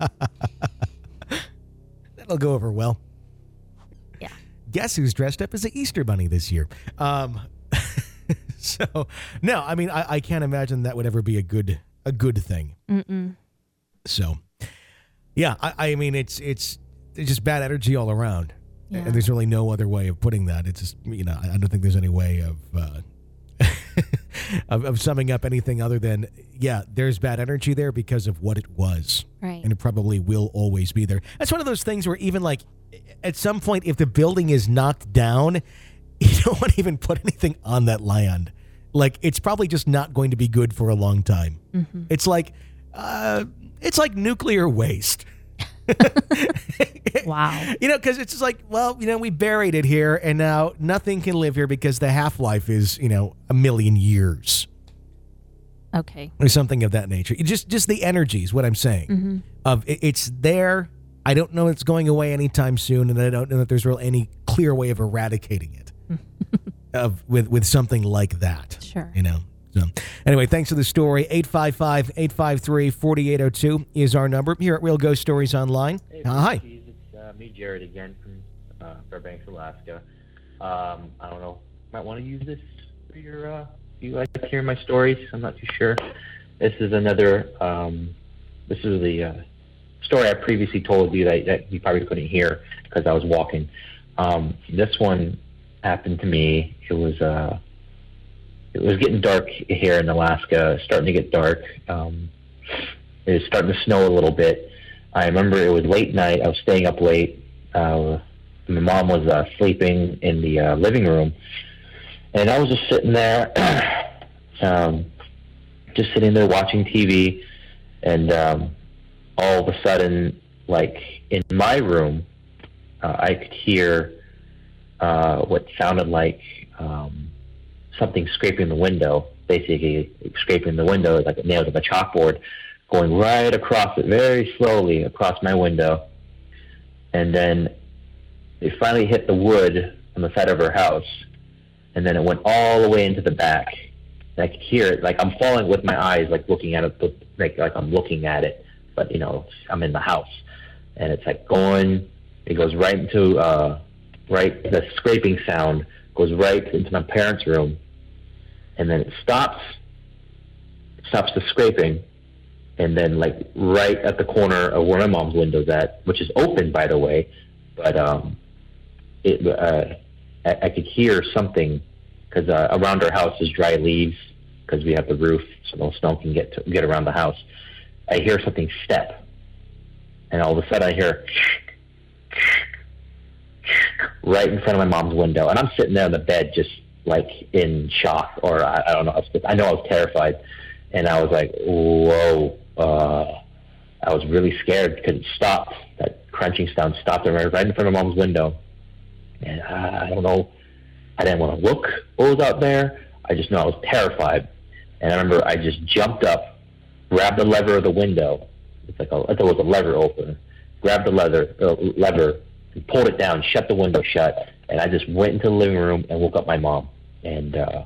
That'll go over well. Yeah. Guess who's dressed up as an Easter bunny this year? Um, so, no, I mean, I, I can't imagine that would ever be a good a good thing. Mm-mm. So, yeah, I, I mean, it's it's it's just bad energy all around. Yeah. And there's really no other way of putting that. It's just, you know, I don't think there's any way of, uh, of of summing up anything other than, yeah, there's bad energy there because of what it was. Right. And it probably will always be there. That's one of those things where even like at some point, if the building is knocked down, you don't want to even put anything on that land. Like, it's probably just not going to be good for a long time. Mm-hmm. It's like, uh, it's like nuclear waste. Wow. You know, because it's just like, well, you know, we buried it here, and now nothing can live here because the half-life is, you know, a million years. Okay. Or something of that nature. It just, just the energy is what I'm saying. Mm-hmm. Of it, it's there. I don't know it's going away anytime soon, and I don't know that there's really any clear way of eradicating it. Of with with something like that. Sure. You know. So anyway, thanks for the story. eight five five, eight five three, four eight zero two is our number here at Real Ghost Stories Online. Hey, uh, hi. It's uh, me, Jared, again from uh, Fairbanks, Alaska. Um, I don't know. Might want to use this for your. Uh, you like to hear my stories? I'm not too sure. This is another. Um, this is the uh, story I previously told you that, that you probably couldn't hear because I was walking. Um, this one happened to me. It was uh, it was getting dark here in Alaska, starting to get dark. Um, it was starting to snow a little bit. I remember it was late night. I was staying up late. Uh, my mom was uh, sleeping in the uh, living room, and I was just sitting there, um, just sitting there watching T V, and um, all of a sudden, like in my room, uh, I could hear uh, what sounded like um, something scraping the window, basically scraping the window like nails of a chalkboard, going right across it very slowly across my window. And then it finally hit the wood on the side of her house, and then it went all the way into the back. And I could hear it, like I'm falling with my eyes, like looking at it, like, like I'm looking at it, but you know, I'm in the house. And it's like going, it goes right into, uh, right, the scraping sound goes right into my parents' room, and then it stops, stops the scraping, and then like right at the corner of where my mom's window's at, which is open by the way, but um, it uh, I, I could hear something because uh, around our house is dry leaves because we have the roof, so no snow can get to, get around the house. I hear something step, and all of a sudden I hear right in front of my mom's window. And I'm sitting there on the bed just like in shock, or I, I don't know. I, was, I know I was terrified. And I was like, whoa. Uh, I was really scared because it stopped. That crunching sound stopped right in front of mom's window. And I, I don't know. I didn't want to look what was out there. I just know I was terrified. And I remember I just jumped up, grabbed the lever of the window. It's like a, I thought it was a lever opener. Grabbed the leather, uh, lever, and pulled it down, shut the window shut. And I just went into the living room and woke up my mom. And uh,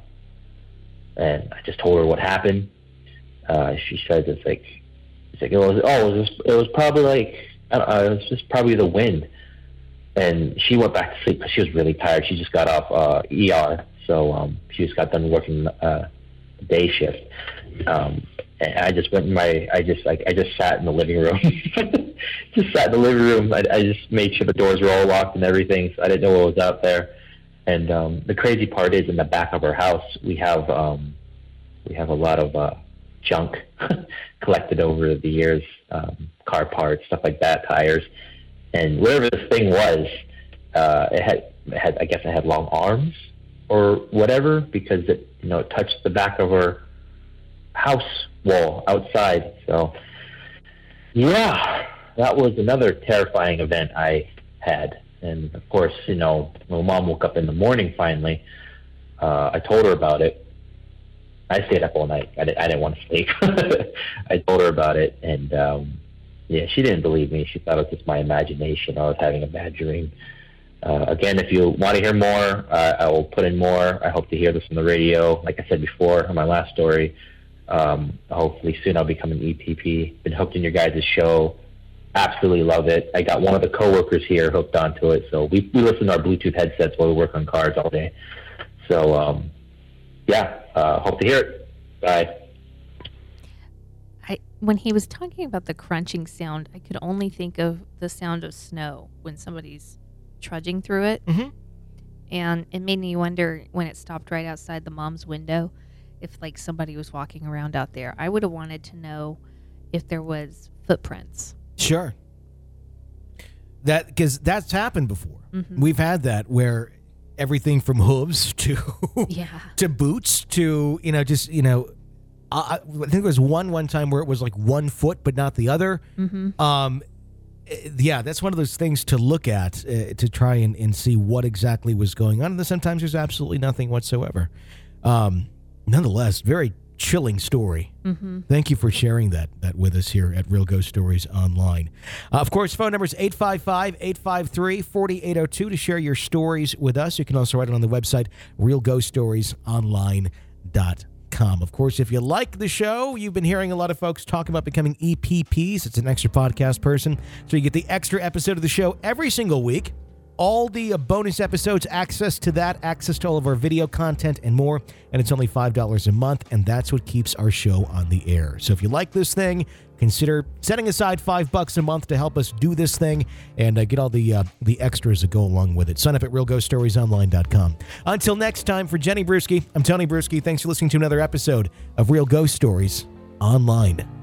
and I just told her what happened. Uh, she says it's like, it's like it was. Oh, it was. Just, it was probably like I don't know, it was just probably the wind. And she went back to sleep because she was really tired. She just got off uh, E R, so um, she just got done working uh, day shift. Um, and I just went in my. I just like I just sat in the living room. just sat in the living room. I, I just made sure the doors were all locked and everything, so I didn't know what was out there. And um, the crazy part is, in the back of our house, we have um, we have a lot of uh, junk collected over the years, um, car parts, stuff like that, tires. And whatever this thing was, uh, it had, it had, I guess it had long arms or whatever, because it, you know, it touched the back of our house wall outside. So, yeah, that was another terrifying event I had. And of course, you know, when mom woke up in the morning finally, uh, I told her about it. I stayed up all night. I, did, I didn't want to sleep. I told her about it, and um, yeah, she didn't believe me. She thought it was just my imagination. I was having a bad dream. Uh, again, if you want to hear more, uh, I will put in more. I hope to hear this on the radio. Like I said before on my last story, um, hopefully soon I'll become an E P P. Been hooked in your guys' show. Absolutely love it. I got one of the coworkers here hooked onto it, so we, we listen to our Bluetooth headsets while we work on cars all day. So, um, yeah, uh, hope to hear it. Bye. I, when he was talking about the crunching sound, I could only think of the sound of snow when somebody's trudging through it. Mm-hmm. And it made me wonder, when it stopped right outside the mom's window, if like somebody was walking around out there. I would have wanted to know if there was footprints. Sure. That, because that's happened before. Mm-hmm. We've had that where everything from hooves to yeah. to boots to, you know, just, you know, I, I think there was one one time where it was like one foot but not the other. Mm-hmm. Um, yeah, that's one of those things to look at uh, to try and, and see what exactly was going on. And then sometimes there's absolutely nothing whatsoever. Um, nonetheless, very chilling story. Mm-hmm. Thank you for sharing that that with us here at Real Ghost Stories Online. Uh, of course, phone number is eight five five, eight five three, four eight zero two to share your stories with us. You can also write it on the website, real ghost stories online dot com. Of course, if you like the show, you've been hearing a lot of folks talk about becoming E P Ps. It's an extra podcast person, so you get the extra episode of the show every single week. All the uh, bonus episodes, access to that, access to all of our video content and more, and it's only five dollars a month, and that's what keeps our show on the air. So if you like this thing, consider setting aside five bucks a month to help us do this thing and uh, get all the uh, the extras that go along with it. Sign up at real ghost stories online dot com. Until next time, for Jenny Brewski, I'm Tony Brewski. Thanks for listening to another episode of Real Ghost Stories Online.